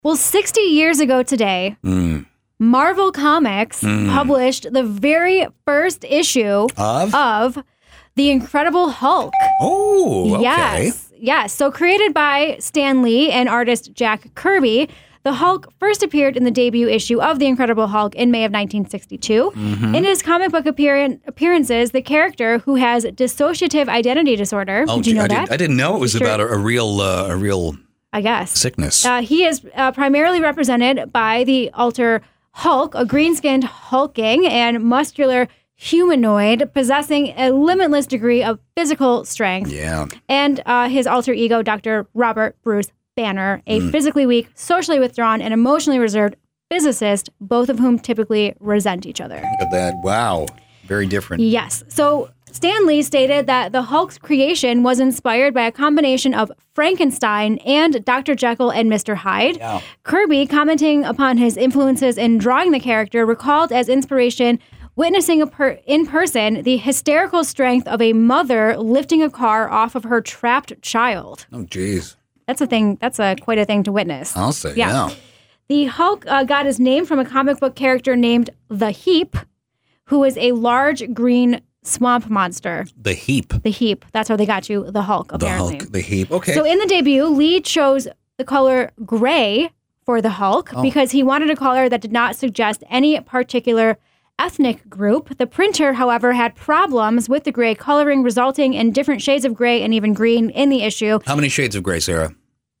Well, 60 years ago today, Marvel Comics published the very first issue of The Incredible Hulk. Oh, okay. Yes. So created by Stan Lee and artist Jack Kirby, the Hulk first appeared in the debut issue of The Incredible Hulk in May of 1962. In his comic book appearances, the character, who has dissociative identity disorder, did you know that? I didn't know it was about a real I guess. sickness. He is primarily represented by the alter Hulk, a green-skinned hulking and muscular humanoid possessing a limitless degree of physical strength. Yeah. And his alter ego, Dr. Robert Bruce Banner, a physically weak, socially withdrawn, and emotionally reserved physicist, both of whom typically resent each other. Look at that. Wow. Very different. Yes. So Stan Lee stated that the Hulk's creation was inspired by a combination of Frankenstein and Dr. Jekyll and Mr. Hyde. Yeah. Kirby, commenting upon his influences in drawing the character, recalled as inspiration witnessing in person the hysterical strength of a mother lifting a car off of her trapped child. Oh, geez. That's a thing. That's quite a thing to witness. I'll say, yeah. The Hulk got his name from a comic book character named the Heap, who is a large green swamp monster. The Heap. The Heap. That's how they got you, the Hulk, apparently. The Heap. Okay. So in the debut, Lee chose the color gray for the Hulk because he wanted a color that did not suggest any particular ethnic group. The printer, however, had problems with the gray coloring, resulting in different shades of gray and even green in the issue. How many shades of gray, Sarah?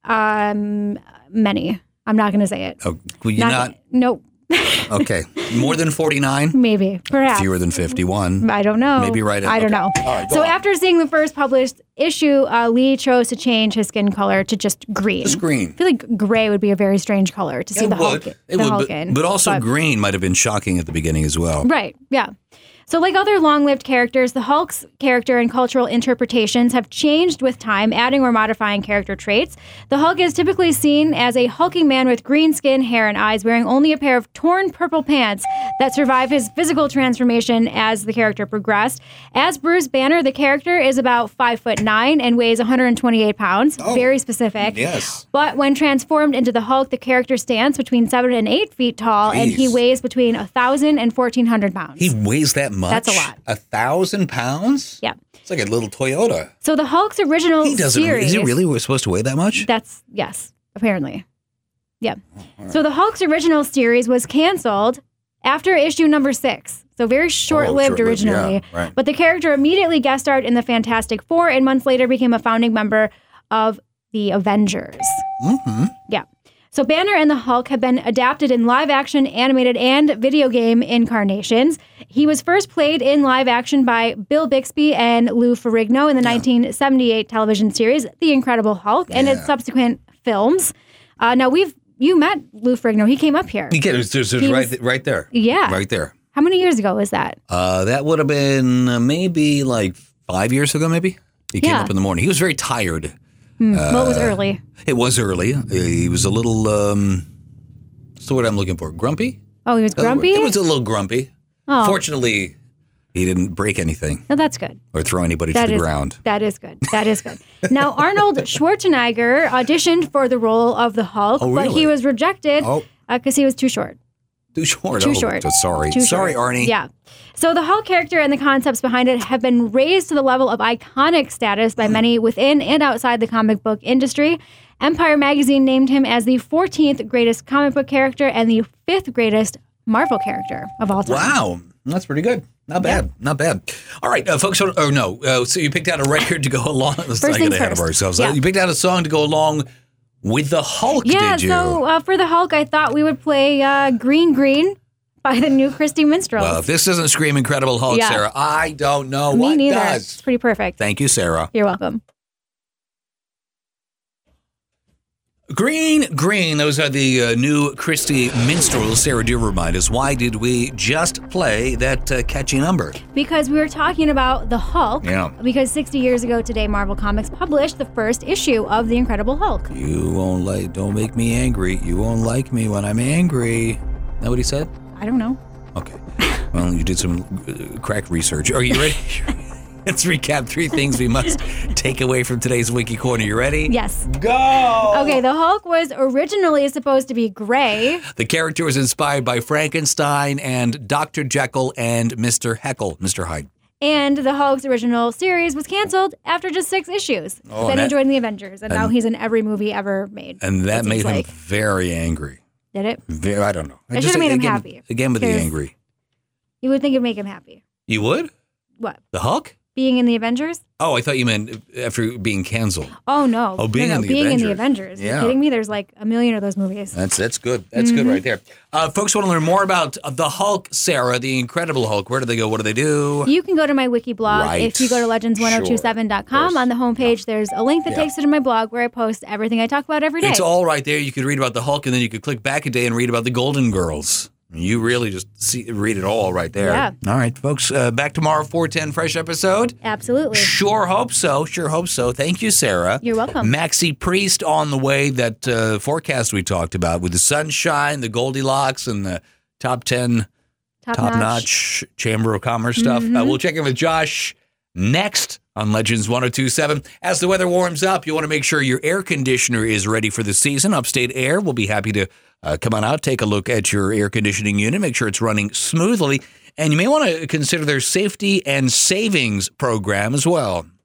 Many. I'm not going to say it. Oh, will you not? Nope. Okay. More than 49? Maybe. Perhaps. Fewer than 51? I don't know. Maybe right. I don't know. All right, so on. after seeing the first published issue, Lee chose to change his skin color to just green. Just green. I feel like gray would be a very strange color to see the Hulk. It would, but also green might have been shocking at the beginning as well. Right. Yeah. So like other long-lived characters, the Hulk's character and cultural interpretations have changed with time, adding or modifying character traits. The Hulk is typically seen as a hulking man with green skin, hair, and eyes, wearing only a pair of torn purple pants that survive his physical transformation as the character progressed. As Bruce Banner, the character is about 5'9" and weighs 128 pounds. Oh, very specific. Yes. But when transformed into the Hulk, the character stands between 7 and 8 feet tall, and he weighs between 1,000 and 1,400 pounds. He weighs that much? That's a lot. 1,000 pounds? Yeah. It's like a little Toyota. So the Hulk's original series... Is he really supposed to weigh that much? Yes, apparently. Yeah. Right. So the Hulk's original series was canceled after issue number 6. So very short-lived originally. Yeah, right. But the character immediately guest starred in the Fantastic Four and months later became a founding member of the Avengers. Mm-hmm. Yeah. So Banner and the Hulk have been adapted in live-action, animated, and video game incarnations. He was first played in live action by Bill Bixby and Lou Ferrigno in the 1978 television series The Incredible Hulk and its subsequent films. Now, you met Lou Ferrigno. He came up here. Right there. Yeah. Right there. How many years ago was that? That would have been maybe like 5 years ago, maybe. He came up in the morning. He was very tired. Well, it was early. It was early. He was a little, what's the word I'm looking for? Grumpy? Oh, he was grumpy? It was a little grumpy. Oh. Fortunately, he didn't break anything. No, that's good. Or throw anybody to the ground. That is good. That is good. Now, Arnold Schwarzenegger auditioned for the role of the Hulk, but he was rejected because he was too short. Too short? Too short. Sorry. Too Sorry, short. Arnie. Yeah. So the Hulk character and the concepts behind it have been raised to the level of iconic status by many within and outside the comic book industry. Empire magazine named him as the 14th greatest comic book character and the 5th greatest Marvel character of all time. Wow. That's pretty good. Not bad. Yeah. Not bad. All right, folks. So you picked out a record to go along. Let's not get ahead of ourselves. Yeah. You picked out a song to go along with the Hulk, did you? So for the Hulk, I thought we would play Green Green by the New Christy Minstrels. Well, if this doesn't scream Incredible Hulk, Sarah, I don't know what neither. does. It's pretty perfect. Thank you, Sarah. You're welcome. Green, green. Those are the New Christy Minstrels. Sarah, do remind us, why did we just play that catchy number? Because we were talking about the Hulk. Yeah. Because 60 years ago today, Marvel Comics published the first issue of The Incredible Hulk. Don't make me angry. You won't like me when I'm angry. Is that what he said? I don't know. Okay. Well, you did some crack research. Are you ready? Let's recap 3 things we must take away from today's Wiki Corner. You ready? Yes. Go! Okay, the Hulk was originally supposed to be gray. The character was inspired by Frankenstein and Dr. Jekyll and Mr. Heckle, Mr. Hyde. And the Hulk's original series was canceled after just 6 issues. Oh, then and he joined the Avengers, and now he's in every movie ever made. And that it made seems him like. very angry. Did it? I don't know. It should have made him again, happy. Again with the Because- angry. You would think it'd make him happy. You would? What? The Hulk? Being in the Avengers? Oh, I thought you meant after being canceled. Oh, no. Oh, being No, in the being Avengers. in the Avengers. Yeah. Are you kidding me? There's like a million of those movies. That's good. That's good right there. Folks want to learn more about the Hulk, Sarah, the Incredible Hulk. Where do they go? What do they do? You can go to my wiki blog. Right. If you go to legends1027.com, on the homepage, there's a link that takes you to my blog where I post everything I talk about every day. It's all right there. You could read about the Hulk, and then you could click back a day and read about the Golden Girls. You really just read it all right there. Yeah. All right, folks. Back tomorrow, 4:10, fresh episode. Absolutely. Sure hope so. Thank you, Sarah. You're welcome. Maxie Priest on the way. That forecast we talked about with the sunshine, the Goldilocks, and the top 10 top-notch Chamber of Commerce stuff. We'll check in with Josh next on Legends 102.7. As the weather warms up, you want to make sure your air conditioner is ready for the season. Upstate Air will be happy to come on out, take a look at your air conditioning unit, make sure it's running smoothly. And you may want to consider their safety and savings program as well.